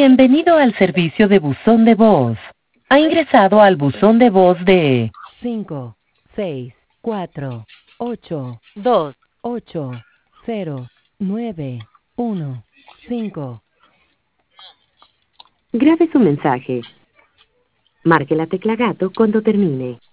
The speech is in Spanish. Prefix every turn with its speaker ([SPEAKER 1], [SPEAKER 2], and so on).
[SPEAKER 1] Bienvenido al servicio de buzón de voz. Ha ingresado al buzón de voz de 5, 6, 4, 8, 2, 8, 0, 9, 1, 5.
[SPEAKER 2] Grabe su mensaje. Marque la tecla gato cuando termine.